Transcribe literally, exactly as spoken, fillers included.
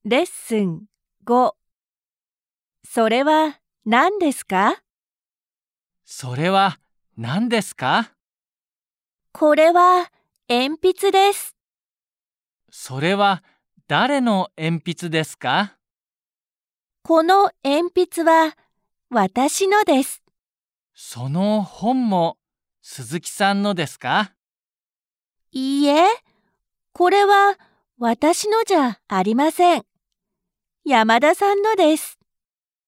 レッスンご。それは何ですか？ それは何ですか？ これは鉛筆です。 それは誰の鉛筆ですか？ この鉛筆は私のです。 その本も鈴木さんのですか？ いいえ、これは私のじゃありません。山田さんのです。